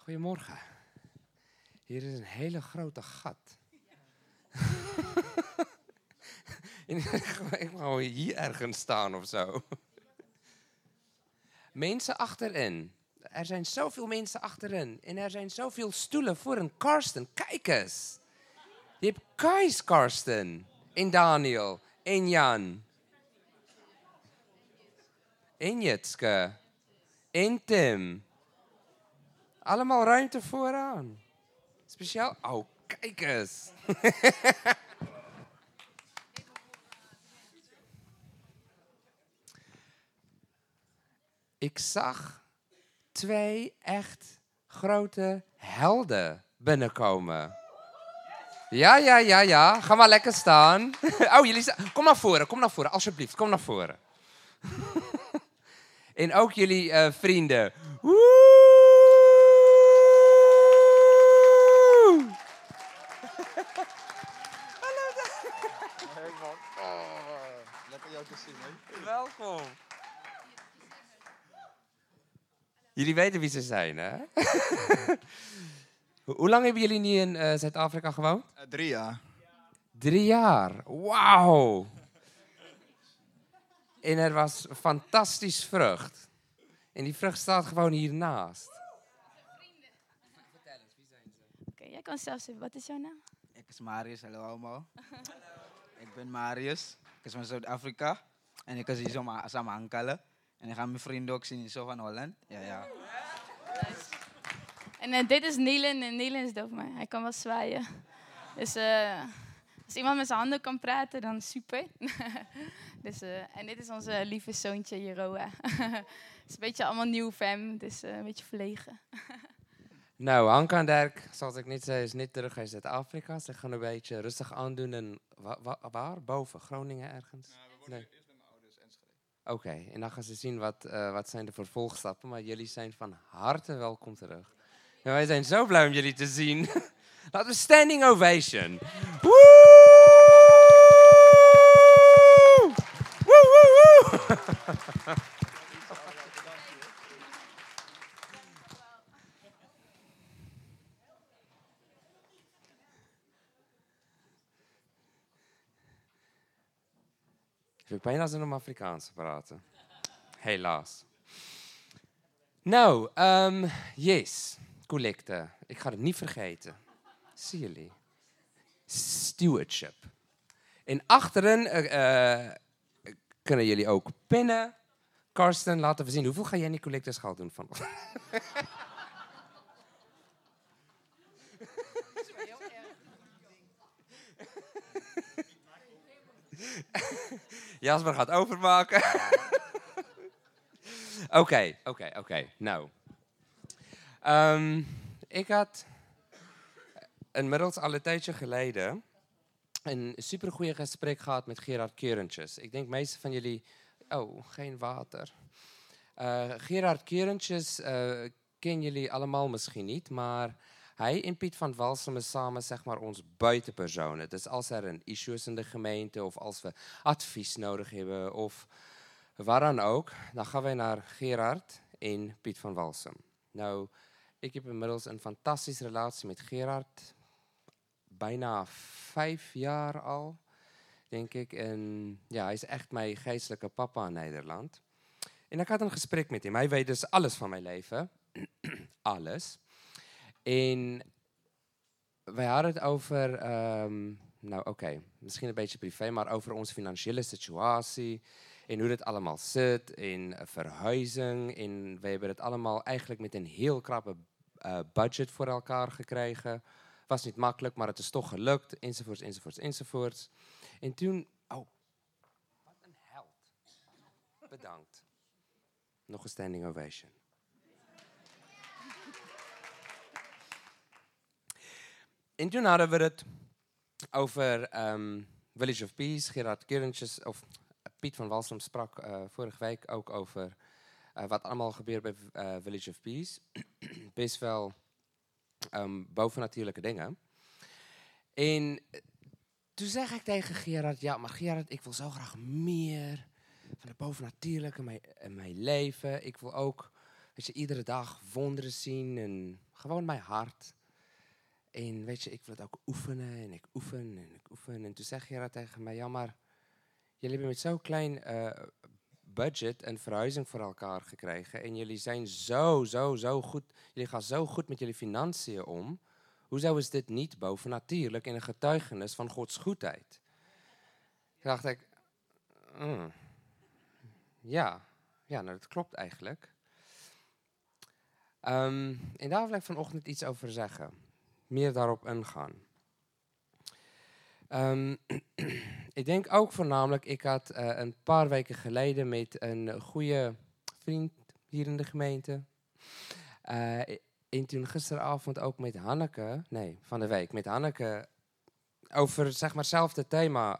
Goedemorgen. Hier is een hele grote gat. Ik mag hier ergens staan of zo. Mensen achterin. Er zijn zoveel mensen achterin. En er zijn zoveel stoelen voor een Karsten. Kijk eens. Je hebt Kais Karsten. En Daniel. En Jan. En Jitske. En Tim. Allemaal ruimte vooraan. Speciaal. Oh, kijk eens. Ik zag 2 echt grote helden binnenkomen. Ja. Ga maar lekker staan. Oh, jullie staan. Kom naar voren, alsjeblieft. Kom naar voren. En ook jullie vrienden. Woe! Hey man. Oh, lekker jou te zien, hè? Welkom. Jullie weten wie ze zijn, hè? Hoe lang hebben jullie nu in Zuid-Afrika gewoond? 3 jaar. 3 jaar. Wauw. En er was fantastisch vrucht. En die vrucht staat gewoon hiernaast. Vertel eens, wie zijn ze? Oké, jij kan zelf zeggen, wat is jouw naam? Ik is Marius, hallo allemaal. Ik ben Marius, ik is van Zuid-Afrika. En ik is hier zo samen Ankale. En ik ga mijn vrienden ook zien in zo van Holland. Ja. En dit is Nielen en Nielen is doof, maar hij kan wel zwaaien. Dus als iemand met zijn handen kan praten, dan super. Dus, en dit is onze lieve zoontje Jeroa. Het is een beetje allemaal nieuw fam, dus een beetje verlegen. Nou, Anka en Dirk, zoals ik net zei, is niet terug uit Zuid-Afrika. Ze gaan een beetje rustig aandoen. En waar? Boven? Groningen ergens? Ja, we worden Nee. eerst bij mijn ouders Enschede. Oké, en dan gaan ze zien wat zijn de vervolgstappen. Maar jullie zijn van harte welkom terug. En wij zijn zo blij om jullie te zien. Laten we standing ovation. Woe! Woe! Ik heb bijna zin om Afrikaans te praten. Helaas. Nou, yes. Collecte. Ik ga het niet vergeten. Zie jullie. Stewardship. En achterin kunnen jullie ook pinnen. Karsten, laten we zien. Hoeveel ga jij in die collecteschaal doen van? Jasper gaat overmaken. Oké. Nou. Ik had inmiddels al een tijdje geleden een supergoeie gesprek gehad met Gerard Kerentjes. Ik denk meeste van jullie... Oh, geen water. Gerard Kerentjes kennen jullie allemaal misschien niet, maar hij en Piet van Walsum is samen zeg maar ons buitenpersonen. Dus als er een issue is in de gemeente of als we advies nodig hebben of waar dan ook, dan gaan wij naar Gerard en Piet van Walsum. Nou, ik heb inmiddels een fantastische relatie met Gerard. Bijna 5 jaar al, denk ik. En ja, hij is echt mijn geestelijke papa in Nederland. En ik had een gesprek met hem. Hij weet dus alles van mijn leven. Alles. En wij hadden het over, misschien een beetje privé, maar over onze financiële situatie. En hoe het allemaal zit. En verhuizing. En we hebben het allemaal eigenlijk met een heel krappe budget voor elkaar gekregen. Was niet makkelijk, maar het is toch gelukt. Enzovoorts. En toen... Oh, wat een held. Bedankt. Nog een standing ovation. En toen hadden we het over Village of Peace. Gerard Kerentjes, of Piet van Walsum sprak vorige week ook over wat allemaal gebeurt bij Village of Peace. Best wel bovennatuurlijke dingen. En toen zeg ik tegen Gerard, ja, maar Gerard, ik wil zo graag meer van het bovennatuurlijke in mijn leven. Ik wil ook, iedere dag wonderen zien en gewoon mijn hart. En weet je, ik wil het ook oefenen en ik oefen en ik oefen. En toen zei Gerard tegen mij, ja maar, jullie hebben met zo'n klein budget een verhuizing voor elkaar gekregen. En jullie zijn zo goed, jullie gaan zo goed met jullie financiën om. Hoezo is dit niet bovennatuurlijk en een getuigenis van Gods goedheid? Toen dacht ik, ja, nou dat klopt eigenlijk. En daar wil ik vanochtend iets over zeggen. Meer daarop ingaan. Ik denk ook voornamelijk, ik had een paar weken geleden met een goede vriend hier in de gemeente. En toen gisteravond ook met Hanneke, van de week, met Hanneke over zeg maar hetzelfde thema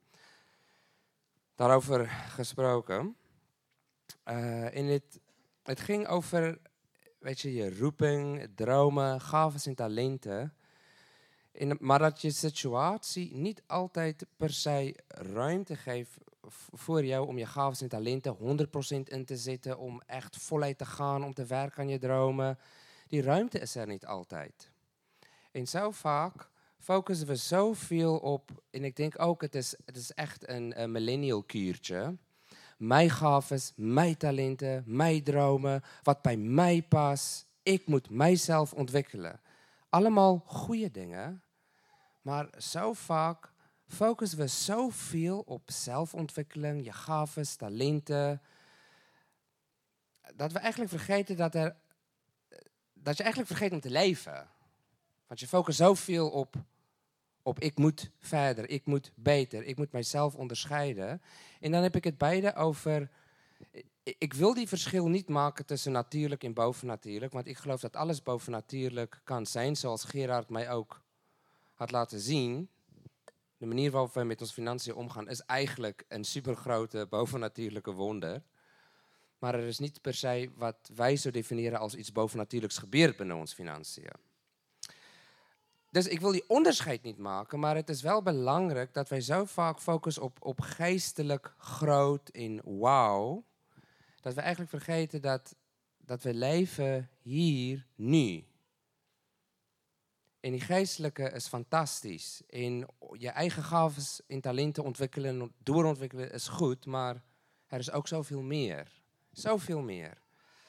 daarover gesproken. En het ging over, weet je roeping, dromen, gaven en talenten. Maar dat je situatie niet altijd per se ruimte geeft voor jou om je gaven en talenten 100% in te zetten, om echt voluit te gaan, om te werken aan je dromen. Die ruimte is er niet altijd. En zo vaak focussen we zoveel op, en ik denk ook, het is echt een millennial kuurtje. Mijn gaven, mijn talenten, mijn dromen, wat bij mij past. Ik moet mijzelf ontwikkelen. Allemaal goede dingen. Maar zo vaak focussen we zoveel op zelfontwikkeling, je gaven, talenten, dat we eigenlijk vergeten dat je eigenlijk vergeet om te leven. Want je focust zoveel op ik moet verder, ik moet beter, ik moet mijzelf onderscheiden. En dan heb ik het beide over, ik wil die verschil niet maken tussen natuurlijk en bovennatuurlijk, want ik geloof dat alles bovennatuurlijk kan zijn, zoals Gerard mij ook had laten zien. De manier waarop wij met onze financiën omgaan is eigenlijk een supergrote bovennatuurlijke wonder. Maar er is niet per se wat wij zo definiëren als iets bovennatuurlijks gebeurt binnen onze financiën. Dus ik wil die onderscheid niet maken, maar het is wel belangrijk dat wij zo vaak focussen op geestelijk groot en wauw, dat we eigenlijk vergeten dat we leven hier, nu. En die geestelijke is fantastisch. En je eigen gaven en talenten ontwikkelen en doorontwikkelen is goed, maar er is ook zoveel meer. Zoveel meer.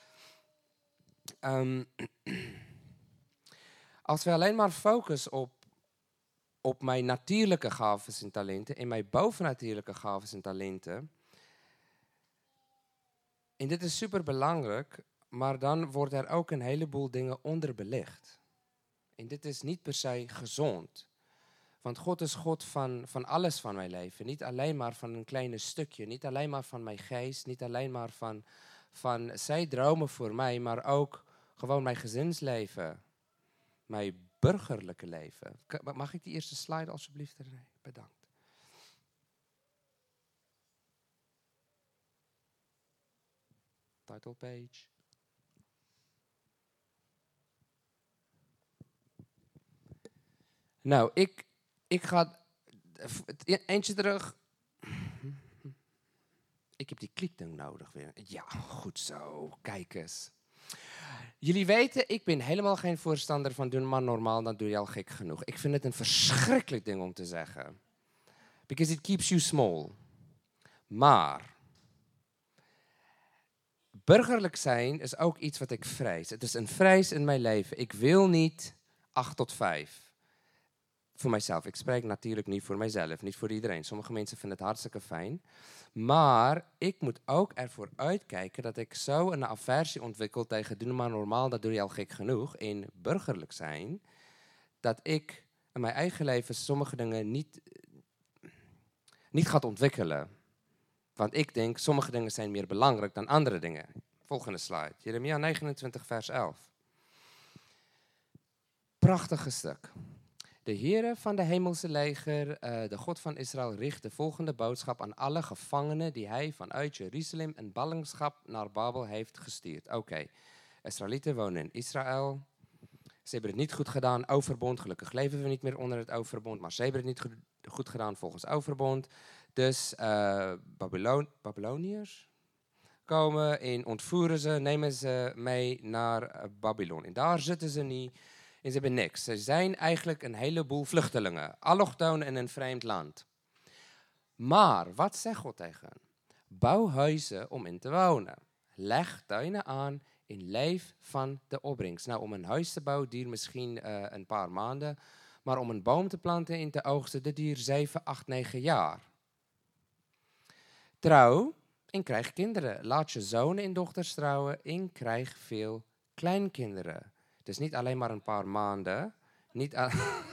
Als we alleen maar focussen op mijn natuurlijke gaven en talenten en mijn bovennatuurlijke gaven en talenten, en dit is super belangrijk, maar dan wordt er ook een heleboel dingen onderbelicht. En dit is niet per se gezond. Want God is God van alles van mijn leven. Niet alleen maar van een kleine stukje. Niet alleen maar van mijn geest. Niet alleen maar van zijn dromen voor mij. Maar ook gewoon mijn gezinsleven. Mijn burgerlijke leven. Mag ik die eerste slide alsjeblieft? Nee, bedankt. Title page. Nou, ik ga eentje terug. Ik heb die kliekding nodig weer. Ja, goed zo. Kijk eens. Jullie weten, ik ben helemaal geen voorstander van doe maar normaal, dan doe je al gek genoeg. Ik vind het een verschrikkelijk ding om te zeggen. Because it keeps you small. Maar burgerlijk zijn is ook iets wat ik vrees. Het is een vrees in mijn leven. Ik wil niet 8 tot 5. Voor mijzelf. Ik spreek natuurlijk niet voor mijzelf, niet voor iedereen. Sommige mensen vinden het hartstikke fijn. Maar ik moet ook ervoor uitkijken dat ik zo een aversie ontwikkel tegen doe maar normaal, dat doe je al gek genoeg. En burgerlijk zijn, dat ik in mijn eigen leven sommige dingen niet ga ontwikkelen. Want ik denk, sommige dingen zijn meer belangrijk dan andere dingen. Volgende slide. Jeremia 29 vers 11. Prachtige stuk. De Heere van de hemelse leger, de God van Israël, richt de volgende boodschap aan alle gevangenen die hij vanuit Jeruzalem in ballingschap naar Babel heeft gestuurd. Oké, Israëlieten wonen in Israël. Ze hebben het niet goed gedaan, overbond. Gelukkig leven we niet meer onder het overbond, maar ze hebben het niet goed gedaan volgens overbond. Dus Babyloniërs komen en ontvoeren ze, nemen ze mee naar Babylon. En daar zitten ze niet en ze hebben niks. Ze zijn eigenlijk een heleboel vluchtelingen, allochtonen in een vreemd land. Maar, wat zegt God tegen hen? Bouw huizen om in te wonen. Leg tuinen aan en leef van de opbrengst. Nou, om een huis te bouwen duurt misschien een paar maanden. Maar om een boom te planten en te oogsten, dat duurt 7, 8, 9 jaar. Trouw en krijg kinderen. Laat je zonen en dochters trouwen en krijg veel kleinkinderen. Dus niet alleen maar een paar maanden. Jullie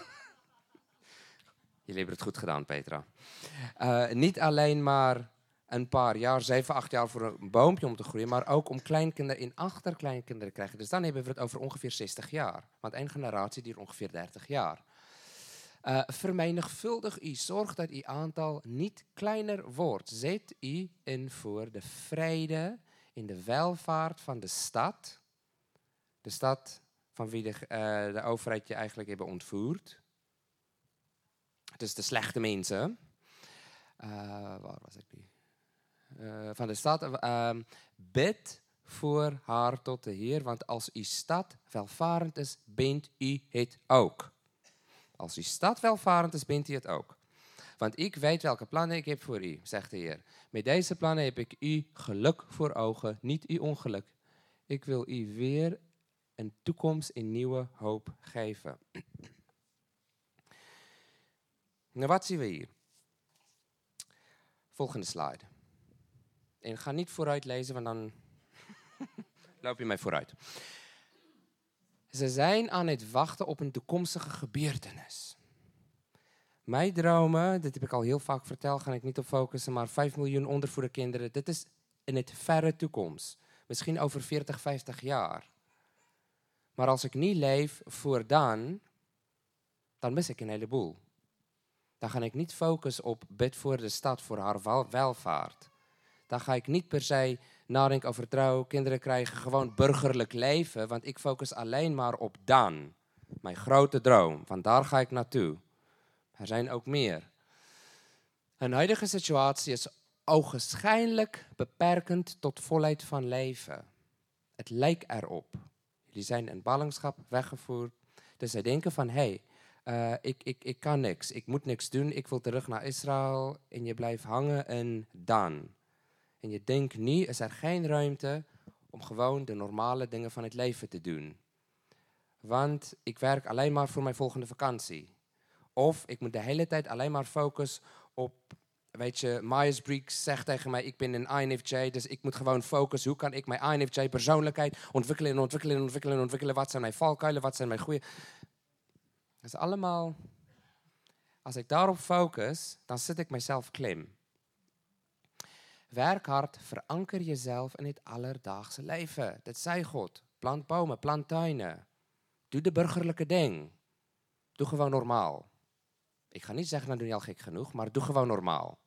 hebben het goed gedaan, Petra. Niet alleen maar een paar jaar, 7, 8 jaar voor een boompje om te groeien, maar ook om kleinkinderen en achterkleinkinderen te krijgen. Dus dan hebben we het over ongeveer 60 jaar. Want één generatie duurt ongeveer 30 jaar. Vermenigvuldig u, zorg dat uw aantal niet kleiner wordt. Zet u in voor de vrede en de welvaart van de stad. De stad van wie de overheid je eigenlijk hebben ontvoerd. Dus de slechte mensen. Waar was ik nu? Van de stad. Bid voor haar tot de Heer, want als uw stad welvarend is, bent u het ook. Als uw stad welvarend is, bent u het ook. Want ik weet welke plannen ik heb voor u, zegt de Heer. Met deze plannen heb ik u geluk voor ogen, niet uw ongeluk. Ik wil u weer een toekomst en nieuwe hoop geven. Nou, wat zien we hier? Volgende slide. En ga niet vooruit lezen, want dan loop je mij vooruit. Ze zijn aan het wachten op een toekomstige gebeurtenis. Mijn dromen, dit heb ik al heel vaak verteld, ga ik niet op focussen, maar 5 miljoen ondervoerde kinderen, dit is in het verre toekomst. Misschien over 40, 50 jaar. Maar als ik niet leef voor dan mis ik een heleboel. Dan ga ik niet focussen op bid voor de stad, voor haar welvaart. Dan ga ik niet per se nadenken over trouw, kinderen krijgen, gewoon burgerlijk leven. Want ik focus alleen maar op dan. Mijn grote droom, want daar ga ik naartoe. Er zijn ook meer. Een huidige situatie is ogenschijnlijk beperkend tot volheid van leven. Het lijkt erop. Jullie zijn in ballingschap weggevoerd. Dus zij denken van, ik kan niks. Ik moet niks doen. Ik wil terug naar Israël. En je blijft hangen in dan. En je denkt, nu is er geen ruimte om gewoon de normale dingen van het leven te doen. Want ik werk alleen maar voor mijn volgende vakantie. Of ik moet de hele tijd alleen maar focussen op, weet je, Myers-Briggs zegt tegen mij, ik ben een INFJ, dus ik moet gewoon focussen, hoe kan ik mijn INFJ-persoonlijkheid ontwikkelen. Wat zijn mijn valkuilen, wat zijn mijn goede... Dat is allemaal, als ik daarop focus, dan zit ik mezelf klem. Werk hard, veranker jezelf in het alledaagse leven. Dat zei God. Plant bomen, plant tuinen. Doe de burgerlijke ding. Doe gewoon normaal. Ik ga niet zeggen, dan doe je al gek genoeg, maar doe gewoon normaal.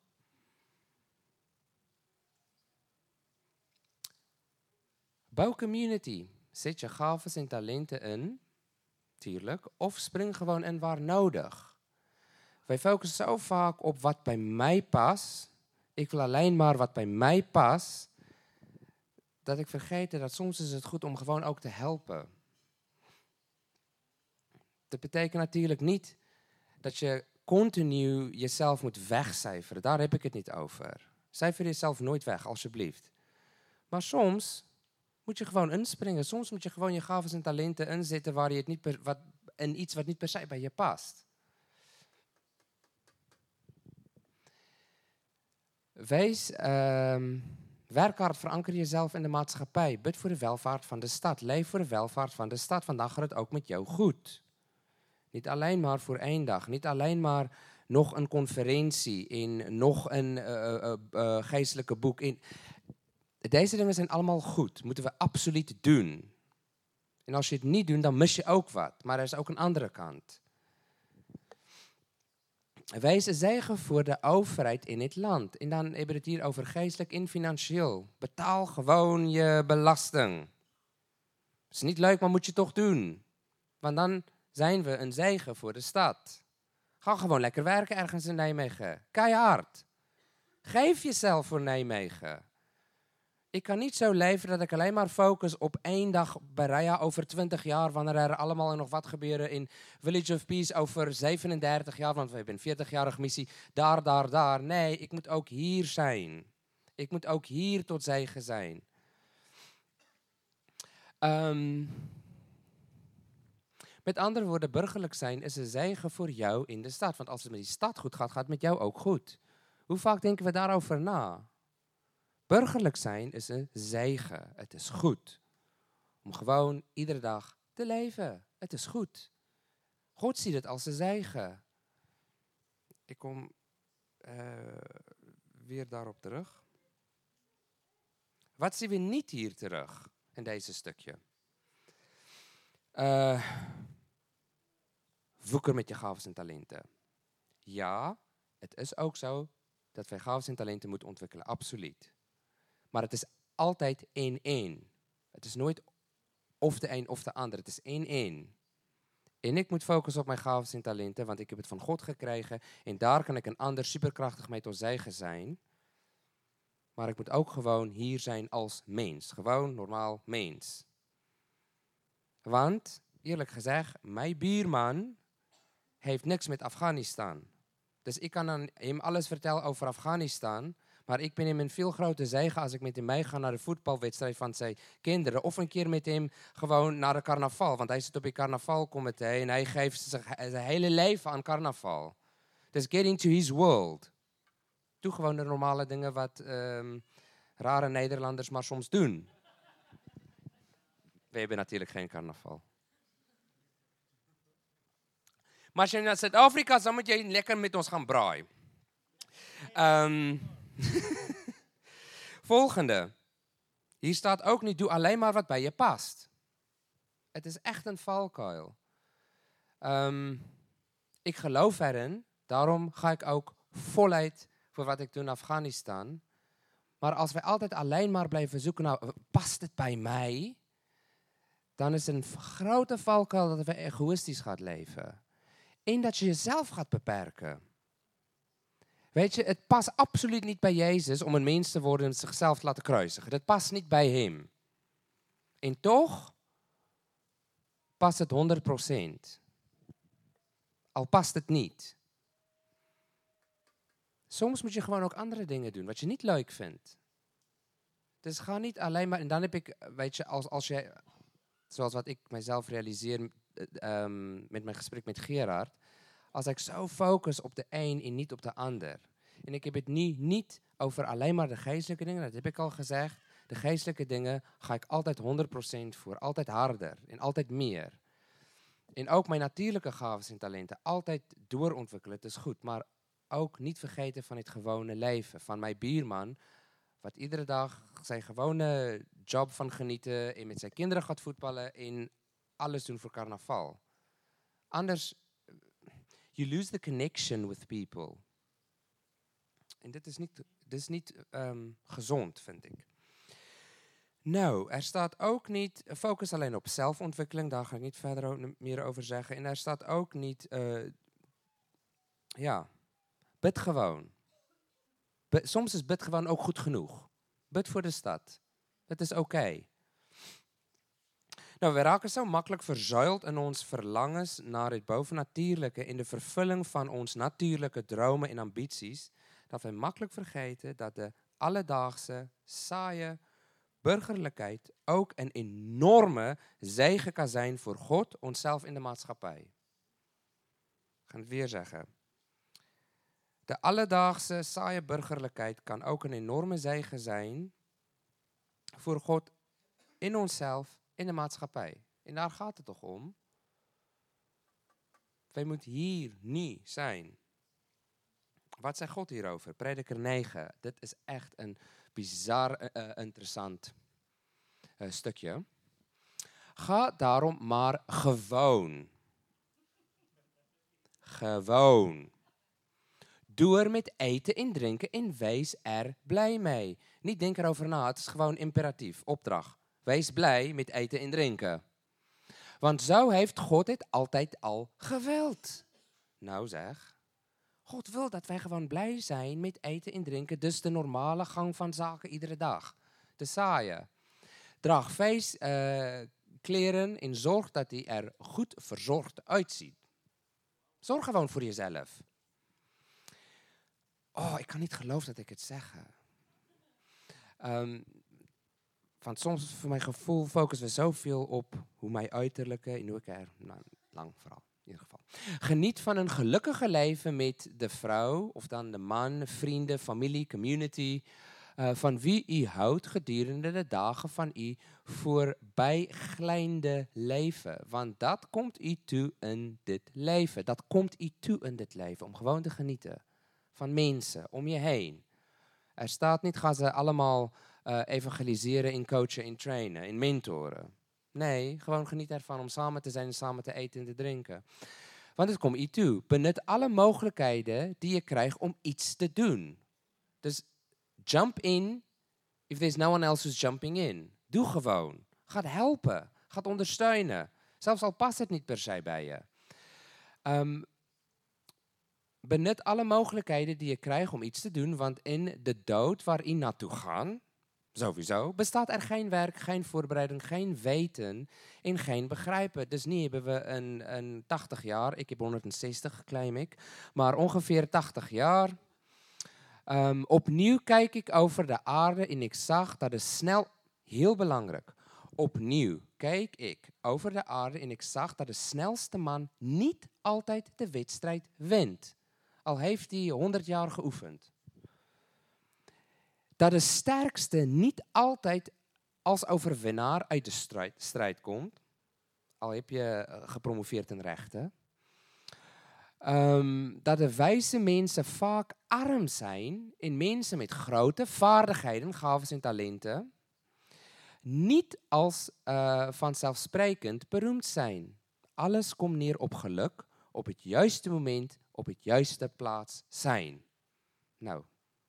Bouw community. Zet je gaven en talenten in, tuurlijk, of spring gewoon in waar nodig. Wij focussen zo vaak op wat bij mij past. Ik wil alleen maar wat bij mij past, dat ik vergeet dat soms is het goed om gewoon ook te helpen. Dat betekent natuurlijk niet dat je continu jezelf moet wegcijferen. Daar heb ik het niet over. Cijfer jezelf nooit weg, alsjeblieft. Maar soms moet je gewoon inspringen. Soms moet je gewoon je gaven en talenten inzetten waar je het niet in iets wat niet per se bij je past. Werk hard, veranker jezelf in de maatschappij. Bid voor de welvaart van de stad. Leef voor de welvaart van de stad. Vandaag gaat het ook met jou goed. Niet alleen maar voor 1 dag. Niet alleen maar nog een conferentie in, nog een geestelijke boek in. Deze dingen zijn allemaal goed. Moeten we absoluut doen. En als je het niet doet, dan mis je ook wat. Maar er is ook een andere kant. Wees een zegen voor de overheid in het land. En dan hebben we het hier over geestelijk en financieel. Betaal gewoon je belasting. Het is niet leuk, maar moet je toch doen. Want dan zijn we een zegen voor de stad. Ga gewoon lekker werken ergens in Nijmegen. Keihard. Geef jezelf voor Nijmegen. Ik kan niet zo leven dat ik alleen maar focus op 1 dag Berea over 20 jaar, wanneer er allemaal nog wat gebeuren in Village of Peace over 37 jaar, want we hebben een 40-jarige missie, daar. Nee, ik moet ook hier zijn. Ik moet ook hier tot zegen zijn. Met andere woorden, burgerlijk zijn is een zegen voor jou in de stad. Want als het met die stad goed gaat, gaat het met jou ook goed. Hoe vaak denken we daarover na? Burgerlijk zijn is een zegen. Het is goed. Om gewoon iedere dag te leven. Het is goed. God ziet het als een zegen. Ik kom weer daarop terug. Wat zien we niet hier terug in deze stukje? Woeker met je gaven en talenten. Ja, het is ook zo dat wij gaven en talenten moeten ontwikkelen. Absoluut. Maar het is altijd 1-1. Het is nooit of de een of de ander. Het is 1-1. En ik moet focussen op mijn gaven en talenten, want ik heb het van God gekregen. En daar kan ik een ander superkrachtig mee tot zegen zijn. Maar ik moet ook gewoon hier zijn als mens. Gewoon normaal mens. Want, eerlijk gezegd, mijn buurman heeft niks met Afghanistan. Dus ik kan aan hem alles vertellen over Afghanistan. Maar ik ben hem een veel grote zegen als ik met hem meega naar de voetbalwedstrijd van zijn kinderen. Of een keer met hem gewoon naar de carnaval. Want hij zit op een carnavalcomité en hij geeft zijn hele leven aan carnaval. Dus get into his world. Doe gewoon de normale dingen wat rare Nederlanders maar soms doen. We hebben natuurlijk geen carnaval. Maar als je naar Zuid-Afrika is, dan moet je lekker met ons gaan braaien. Volgende. Hier staat ook niet, doe alleen maar wat bij je past. Het is echt een valkuil. Ik geloof erin, daarom ga ik ook voluit voor wat ik doe in Afghanistan. Maar als wij altijd alleen maar blijven zoeken, nou, past het bij mij? Dan is een grote valkuil dat we egoïstisch gaan leven. En dat je jezelf gaat beperken. Weet je, het past absoluut niet bij Jezus om een mens te worden en zichzelf te laten kruisigen. Dat past niet bij hem. En toch past het 100%. Al past het niet. Soms moet je gewoon ook andere dingen doen, wat je niet leuk vindt. Dus ga niet alleen maar, en dan heb ik, weet je, als je, zoals wat ik mijzelf realiseer met mijn gesprek met Gerard, als ik zo focus op de een en niet op de ander. En ik heb het niet over alleen maar de geestelijke dingen, dat heb ik al gezegd. De geestelijke dingen ga ik altijd 100% voor, altijd harder en altijd meer. En ook mijn natuurlijke gaven en talenten altijd doorontwikkelen, het is goed. Maar ook niet vergeten van het gewone leven, van mijn buurman, wat iedere dag zijn gewone job van genieten en met zijn kinderen gaat voetballen en alles doen voor carnaval. Anders, you lose the connection with people. En dit is niet gezond, vind ik. Nou, er staat ook niet, focus alleen op zelfontwikkeling, daar ga ik niet verder meer over zeggen. En er staat ook niet, bid gewoon. Soms is bid gewoon ook goed genoeg. Bid voor de stad. Het is oké. Nou, we raken zo makkelijk verzuild in ons verlangens naar het bovennatuurlijke, in de vervulling van ons natuurlijke dromen en ambities, dat we makkelijk vergeten dat de alledaagse, saaie burgerlijkheid ook een enorme zegen kan zijn voor God, onszelf in de maatschappij. Ik ga het weer zeggen. De alledaagse, saaie burgerlijkheid kan ook een enorme zegen zijn voor God in onszelf, in de maatschappij. En daar gaat het toch om? Wij moeten hier niet zijn. Wat zegt God hierover? Prediker 9. Dit is echt een bizar interessant stukje. Ga daarom maar gewoon. Doe er met eten en drinken en wees er blij mee. Niet denk erover na, het is gewoon imperatief, opdracht. Wees blij met eten en drinken. Want zo heeft God het altijd al gewild. Nou zeg, God wil dat wij gewoon blij zijn met eten en drinken. Dus de normale gang van zaken iedere dag. te zaaien. Draag feestkleren en zorg dat hij er goed verzorgd uitziet. Zorg gewoon voor jezelf. Oh, ik kan niet geloven dat ik het zeg. Want soms, voor mijn gevoel, focussen we zoveel op hoe mijn uiterlijke en hoe ik er, lang vooral, in ieder geval. Geniet van een gelukkige leven met de vrouw, of dan de man, vrienden, familie, community, van wie u houdt gedurende de dagen van u voorbijglijdende leven. Want dat komt u toe in dit leven. Dat komt u toe in dit leven, om gewoon te genieten van mensen om je heen. Er staat niet, ga ze allemaal evangeliseren, in coachen, in trainen, in mentoren. Nee, gewoon geniet ervan om samen te zijn en samen te eten en te drinken. Want het komt u toe. Benut alle mogelijkheden die je krijgt om iets te doen. Dus jump in if there's no one else who's jumping in. Doe gewoon. Ga helpen. Ga ondersteunen. Zelfs al past het niet per se bij je. Benut alle mogelijkheden die je krijgt om iets te doen, want in de dood waar je naartoe gaan, sowieso, bestaat er geen werk, geen voorbereiding, geen weten en geen begrijpen. Dus nu hebben we een 80 jaar, ik heb 160, claim ik, maar ongeveer 80 jaar. Opnieuw kijk ik over de aarde en ik zag dat het snel, heel belangrijk, opnieuw keek ik over de aarde en ik zag dat de snelste man niet altijd de wedstrijd wint. Al heeft hij 100 jaar geoefend. Dat de sterkste niet altijd als overwinnaar uit de strijd komt. Al heb je gepromoveerd in rechten. Dat de wijze mensen vaak arm zijn en mensen met grote vaardigheden, gaven en talenten niet als vanzelfsprekend beroemd zijn. Alles komt neer op geluk, op het juiste moment, op het juiste plaats zijn. Nou,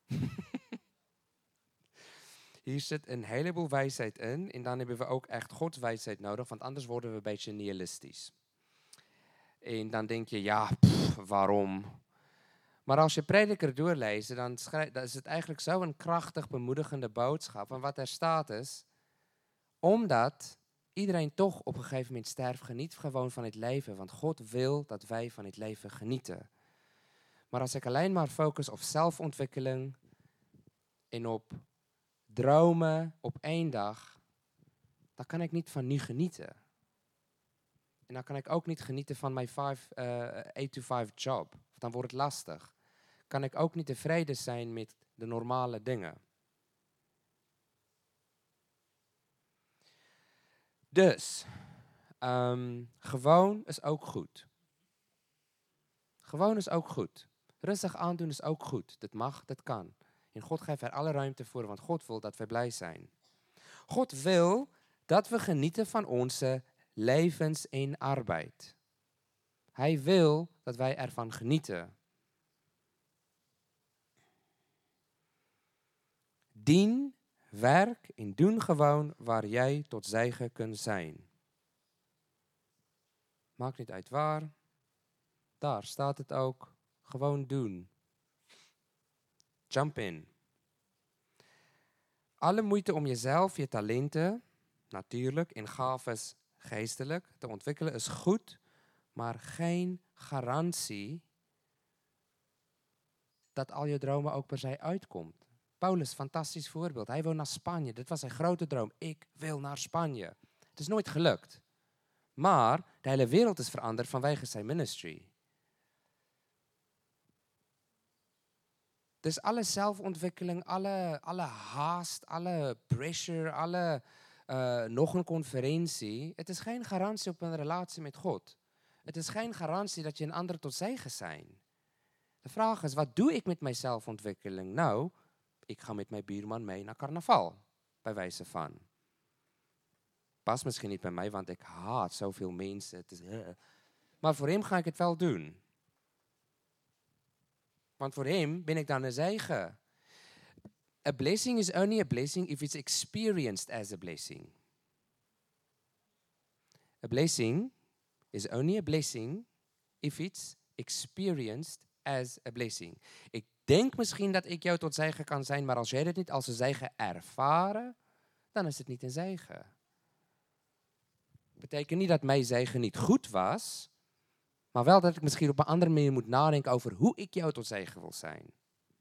hier zit een heleboel wijsheid in en dan hebben we ook echt Gods wijsheid nodig, want anders worden we een beetje nihilistisch. En dan denk je, ja, waarom? Maar als je Prediker doorleest, dan is het eigenlijk zo'n krachtig, bemoedigende boodschap. En wat er staat is, omdat iedereen toch op een gegeven moment sterft, geniet gewoon van het leven. Want God wil dat wij van het leven genieten. Maar als ik alleen maar focus op zelfontwikkeling en op dromen op één dag, dan kan ik niet van nu genieten. En dan kan ik ook niet genieten van mijn 8-to-5 job. Dan wordt het lastig. Kan ik ook niet tevreden zijn met de normale dingen. Dus, gewoon is ook goed. Gewoon is ook goed. Rustig aandoen is ook goed. Dat mag, dat kan. En God geeft er alle ruimte voor, want God wil dat wij blij zijn. God wil dat we genieten van onze levens en arbeid. Hij wil dat wij ervan genieten. Dien, werk en doen gewoon waar jij tot zegen kunt zijn. Maakt niet uit waar. Daar staat het ook. Gewoon doen. Jump in. Alle moeite om jezelf, je talenten, natuurlijk, en gaves geestelijk te ontwikkelen is goed, maar geen garantie dat al je dromen ook per se uitkomt. Paulus, fantastisch voorbeeld. Hij wil naar Spanje. Dit was zijn grote droom. Ik wil naar Spanje. Het is nooit gelukt. Maar de hele wereld is veranderd vanwege zijn ministry. Dus alle zelfontwikkeling, alle haast, alle pressure, nog een conferentie. Het is geen garantie op een relatie met God. Het is geen garantie dat je een ander tot zegen zijn. De vraag is, wat doe ik met mijn zelfontwikkeling? Nou, ik ga met mijn buurman mee naar carnaval, bij wijze van. Past misschien niet bij mij, want ik haat zoveel mensen. Het is, maar voor hem ga ik het wel doen. Want voor hem ben ik dan een zegen. A blessing is only a blessing if it's experienced as a blessing. A blessing is only a blessing if it's experienced as a blessing. Ik denk misschien dat ik jou tot zegen kan zijn, maar als jij dit niet als een zegen ervaren, dan is dit niet een zegen. Betekent niet dat mijn zegen niet goed was, maar wel dat ik misschien op een andere manier moet nadenken over hoe ik jou tot zegen wil zijn.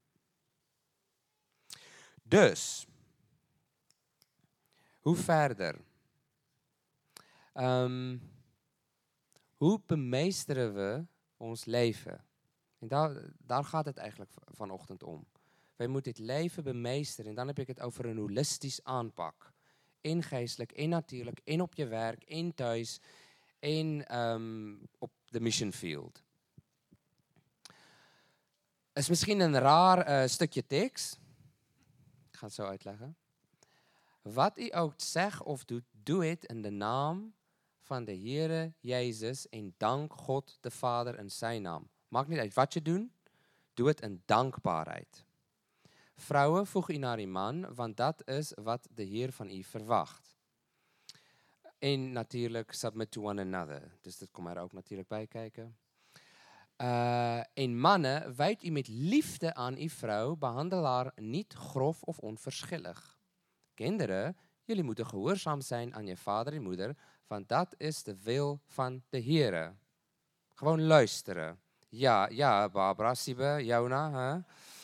Dus, hoe verder? Hoe bemeesteren we ons leven? En daar gaat het eigenlijk vanochtend om. Wij moeten het leven bemeesteren en dan heb ik het over een holistisch aanpak. In geestelijk, in natuurlijk, in op je werk, in thuis, in op de mission field. Het is misschien een raar stukje tekst. Ik ga het zo uitleggen. Wat u ook zegt of doet, doe het in de naam van de Heere Jezus en dank God de Vader in zijn naam. Maakt niet uit wat je doet, doe het in dankbaarheid. Vrouwen, voeg u naar uw man, want dat is wat de Heer van u verwacht. En natuurlijk, submit to one another. Dus dat komt er ook natuurlijk bij kijken. En mannen, wijd u met liefde aan uw vrouw, behandel haar niet grof of onverschillig. Kinderen, jullie moeten gehoorzaam zijn aan je vader en moeder, want dat is de wil van de Heere. Gewoon luisteren. Ja, Barbara, Siebe, Jona. Hè?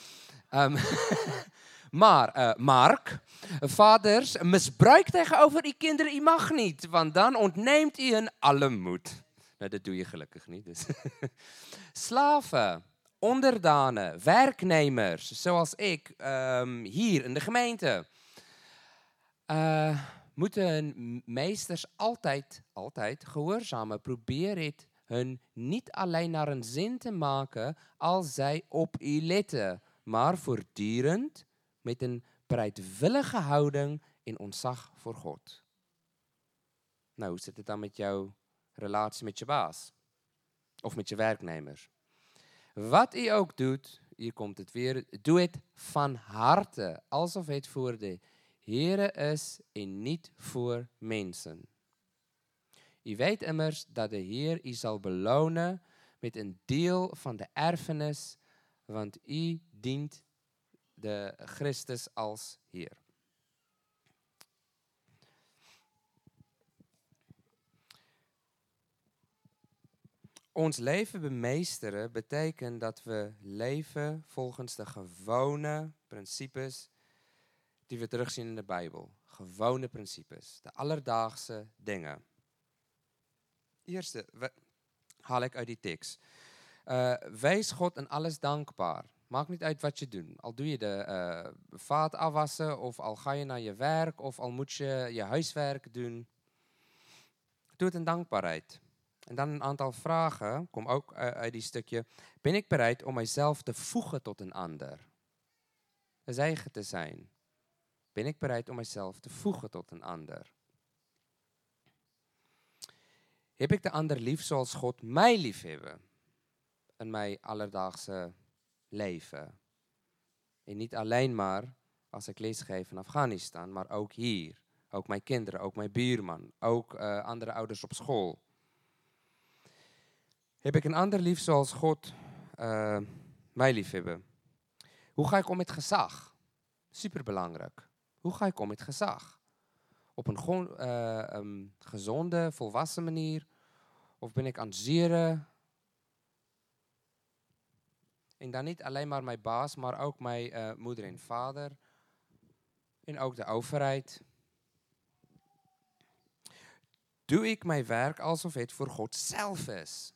Maar, Mark, vaders, misbruik tegenover uw kinderen, u mag niet, want dan ontneemt u hun alle moed. Nou, dat doe je gelukkig niet. Dus. Slaven, onderdanen, werknemers, zoals ik, hier in de gemeente, moeten hun meesters altijd gehoorzamen. Probeer het hun niet alleen naar een zin te maken als zij op u letten, maar voortdurend met een bereidwillige houding in ontzag voor God. Nou, hoe zit het dan met jouw relatie met je baas? Of met je werknemers? Wat u ook doet, hier komt het weer, doe het van harte, alsof het voor de Heere is en niet voor mensen. U weet immers dat de Heer u zal belonen met een deel van de erfenis, want u dient de Christus als Heer. Ons leven bemeesteren betekent dat we leven volgens de gewone principes die we terugzien in de Bijbel. Gewone principes, de alledaagse dingen. Eerste haal ik uit die tekst. Wees God in alles dankbaar. Maakt niet uit wat je doet. Al doe je de vaat afwassen, of al ga je naar je werk, of al moet je je huiswerk doen. Doe het in dankbaarheid. En dan een aantal vragen, kom ook uit die stukje. Ben ik bereid om mijzelf te voegen tot een ander? Een zegen te zijn. Ben ik bereid om mijzelf te voegen tot een ander? Heb ik de ander lief zoals God mij lief heeft in mijn alledaagse leven? En niet alleen maar als ik lesgeef in Afghanistan, maar ook hier. Ook mijn kinderen, ook mijn buurman, ook andere ouders op school. Heb ik een ander lief zoals God mij lief heeft? Hoe ga ik om met gezag? Superbelangrijk. Hoe ga ik om met gezag? Op een gezonde, volwassen manier? Of ben ik aan het zeren? En dan niet alleen maar mijn baas, maar ook mijn moeder en vader. En ook de overheid. Doe ik mijn werk alsof het voor God zelf is?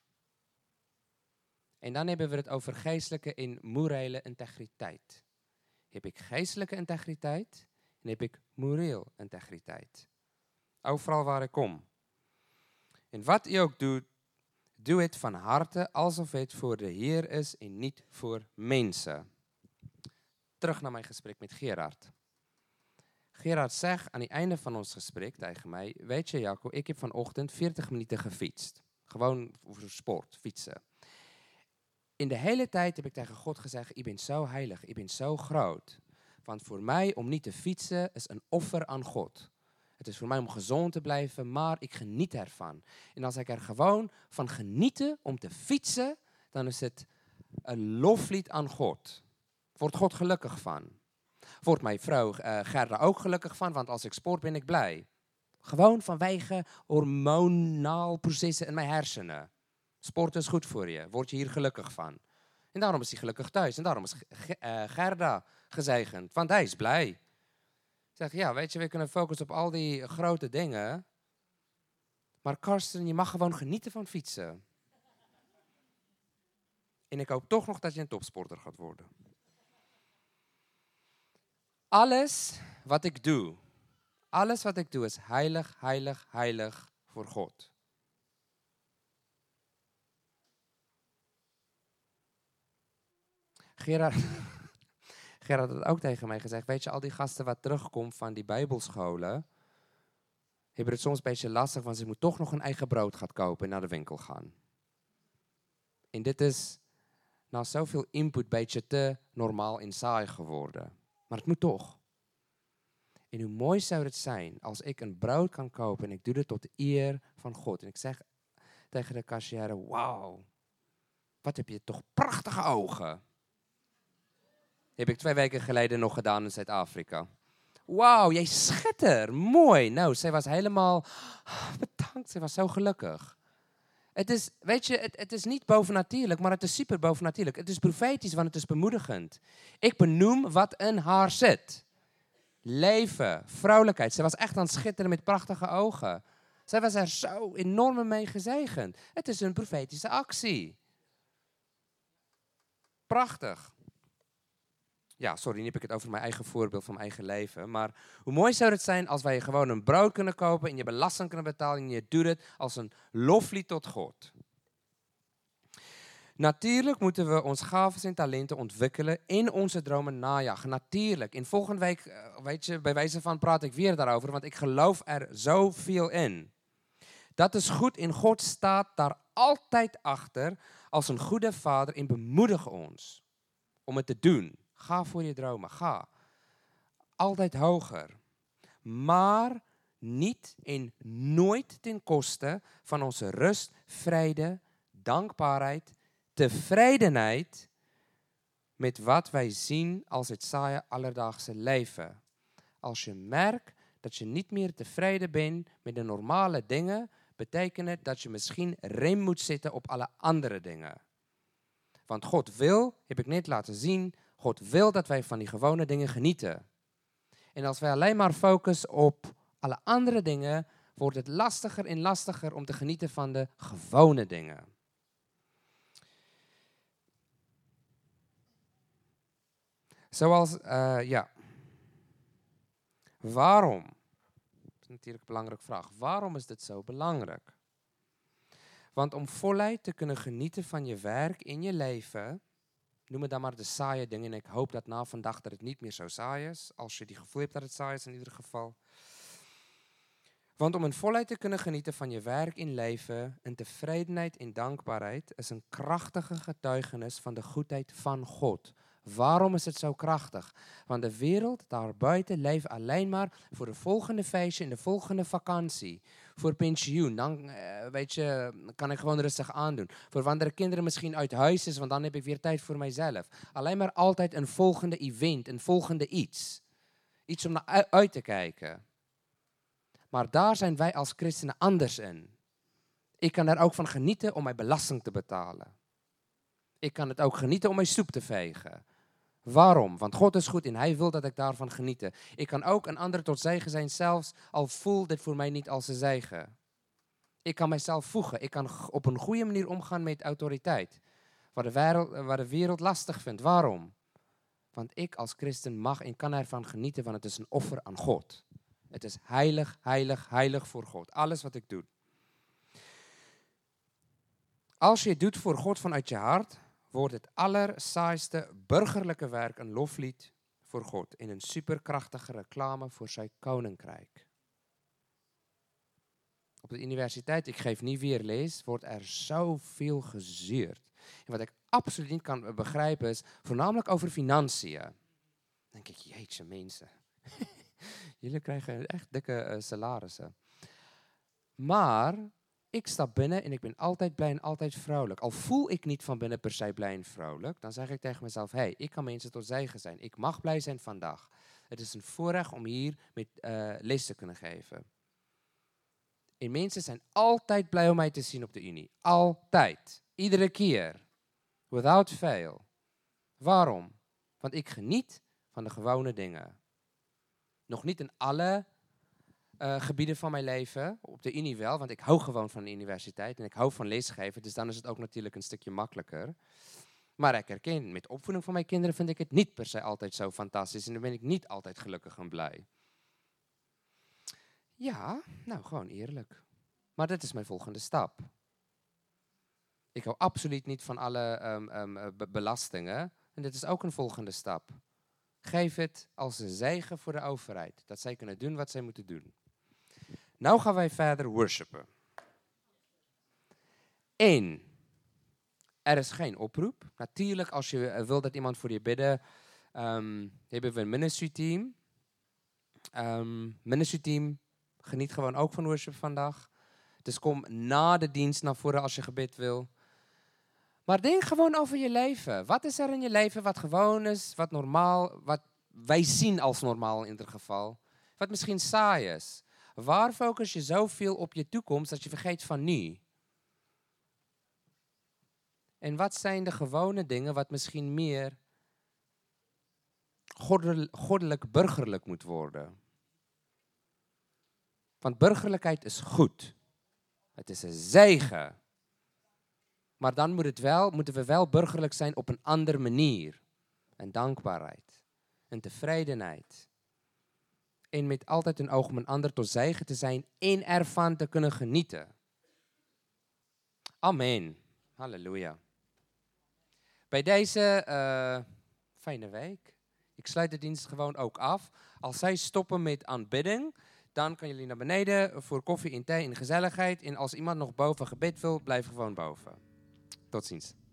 En dan hebben we het over geestelijke en morele integriteit. Heb ik geestelijke integriteit en heb ik moreel integriteit. Overal waar ik kom. En wat u ook doet, doe het van harte alsof het voor de Heer is en niet voor mensen. Terug naar mijn gesprek met Gerard. Gerard zegt aan het einde van ons gesprek tegen mij, weet je Jacco, ik heb vanochtend 40 minuten gefietst. Gewoon voor sport, fietsen. In de hele tijd heb ik tegen God gezegd, ik ben zo heilig, ik ben zo groot. Want voor mij om niet te fietsen is een offer aan God. Het is voor mij om gezond te blijven, maar ik geniet ervan. En als ik er gewoon van genieten om te fietsen, dan is het een loflied aan God. Wordt God gelukkig van. Wordt mijn vrouw Gerda ook gelukkig van, want als ik sport ben ik blij. Gewoon vanwege hormonaal processen in mijn hersenen. Sport is goed voor je, word je hier gelukkig van. En daarom is hij gelukkig thuis. En daarom is Gerda gezegend, want hij is blij. Ik zeg, ja, weet je, we kunnen focussen op al die grote dingen. Maar Karsten, je mag gewoon genieten van fietsen. En ik hoop toch nog dat je een topsporter gaat worden. Alles wat ik doe is heilig, heilig, heilig voor God. Gerard had het ook tegen mij gezegd. Weet je, al die gasten wat terugkomen van die bijbelscholen, hebben het soms een beetje lastig, want ze moeten toch nog een eigen brood gaan kopen en naar de winkel gaan. En dit is na zoveel input een beetje te normaal en saai geworden. Maar het moet toch. En hoe mooi zou het zijn als ik een brood kan kopen en ik doe het tot de eer van God. En ik zeg tegen de cashier, wauw, wat heb je toch prachtige ogen. Heb ik 2 weken geleden nog gedaan in Zuid-Afrika. Wauw, jij schitter, mooi. Nou, zij was helemaal, bedankt, zij was zo gelukkig. Het is, weet je, het is niet bovennatuurlijk, maar het is super bovennatuurlijk. Het is profetisch, want het is bemoedigend. Ik benoem wat in haar zit. Leven, vrouwelijkheid. Zij was echt aan het schitteren met prachtige ogen. Zij was er zo enorm mee gezegend. Het is een profetische actie. Prachtig. Ja, sorry, nu heb ik het over mijn eigen voorbeeld van mijn eigen leven. Maar hoe mooi zou het zijn als wij gewoon een brood kunnen kopen en je belasting kunnen betalen en je doet het als een loflied tot God. Natuurlijk moeten we ons gaven en talenten ontwikkelen en onze dromen najagen. Natuurlijk. En volgende week, weet je, bij wijze van praat ik weer daarover, want ik geloof er zoveel in. Dat is goed en God staat daar altijd achter als een goede vader en bemoedigt ons om het te doen. Ga voor je dromen, ga. Altijd hoger. Maar niet en nooit ten koste van onze rust, vrede, dankbaarheid, tevredenheid met wat wij zien als het saaie alledaagse leven. Als je merkt dat je niet meer tevreden bent met de normale dingen, betekent het dat je misschien rem moet zetten op alle andere dingen. Want God wil, heb ik net laten zien, God wil dat wij van die gewone dingen genieten. En als wij alleen maar focussen op alle andere dingen, wordt het lastiger en lastiger om te genieten van de gewone dingen. Zoals, waarom? Dat is natuurlijk een belangrijke vraag. Waarom is dit zo belangrijk? Want om voluit te kunnen genieten van je werk in je leven, noem het dan maar de saaie dingen. En ik hoop dat na vandaag dat het niet meer zo saai is. Als je die gevoel hebt dat het saai is in ieder geval. Want om in voluit te kunnen genieten van je werk in leven, een tevredenheid en dankbaarheid, is een krachtige getuigenis van de goedheid van God. Waarom is het zo krachtig? Want de wereld daarbuiten leeft alleen maar voor de volgende feestje en de volgende vakantie. Voor pensioen, dan weet je, kan ik gewoon rustig aandoen. Voor wanneer de kinderen misschien uit huis is, want dan heb ik weer tijd voor mijzelf. Alleen maar altijd een volgende event, een volgende iets. Iets om naar uit te kijken. Maar daar zijn wij als christenen anders in. Ik kan er ook van genieten om mijn belasting te betalen. Ik kan het ook genieten om mijn stoep te vegen. Waarom? Want God is goed en Hij wil dat ik daarvan genieten. Ik kan ook een ander tot zegen zijn, zelfs al voelt dit voor mij niet als een zegen. Ik kan mijzelf voegen. Ik kan op een goede manier omgaan met autoriteit. Waar de wereld lastig vindt. Waarom? Want ik als christen mag en kan ervan genieten, want het is een offer aan God. Het is heilig, heilig, heilig voor God. Alles wat ik doe. Als je het doet voor God vanuit je hart, wordt het allersaaiste burgerlijke werk een loflied voor God en een superkrachtige reclame voor zijn koninkrijk. Op de universiteit, ik geef niet weer les, wordt er zoveel gezeurd. En wat ik absoluut niet kan begrijpen is, voornamelijk over financiën. Dan denk ik, jeetje mensen, jullie krijgen echt dikke salarissen. Maar ik stap binnen en ik ben altijd blij en altijd vrolijk. Al voel ik niet van binnen per se blij en vrolijk, dan zeg ik tegen mezelf, hey, ik kan mensen tot zegen zijn. Ik mag blij zijn vandaag. Het is een voorrecht om hier met les te kunnen geven. En mensen zijn altijd blij om mij te zien op de Unie. Altijd. Iedere keer. Without fail. Waarom? Want ik geniet van de gewone dingen. Nog niet in alle gebieden van mijn leven. Op de Unie wel, want ik hou gewoon van de universiteit. En ik hou van lesgeven, dus dan is het ook natuurlijk een stukje makkelijker. Maar ik herken, met opvoeding van mijn kinderen vind ik het niet per se altijd zo fantastisch. En dan ben ik niet altijd gelukkig en blij. Ja, nou gewoon eerlijk. Maar dat is mijn volgende stap. Ik hou absoluut niet van alle belastingen. En dit is ook een volgende stap. Geef het als een zegen voor de overheid. Dat zij kunnen doen wat zij moeten doen. Nou gaan wij verder worshipen. 1. Er is geen oproep. Natuurlijk, als je wil dat iemand voor je bidden, hebben we een ministry team. Ministry team geniet gewoon ook van worship vandaag. Dus kom na de dienst naar voren als je gebed wil. Maar denk gewoon over je leven. Wat is er in je leven wat gewoon is, wat normaal, wat wij zien als normaal in ieder geval. Wat misschien saai is. Waar focus je zoveel op je toekomst dat je vergeet van nu? En wat zijn de gewone dingen wat misschien meer goddelijk burgerlijk moet worden? Want burgerlijkheid is goed. Het is een zegen. Maar dan moeten we wel burgerlijk zijn op een andere manier. En dankbaarheid. En tevredenheid. En met altijd een oog om een ander tot zegen te zijn en ervan te kunnen genieten. Amen. Halleluja. Bij deze fijne week. Ik sluit de dienst gewoon ook af. Als zij stoppen met aanbidding, dan kan jullie naar beneden voor koffie en thee en gezelligheid. En als iemand nog boven gebed wil, blijf gewoon boven. Tot ziens.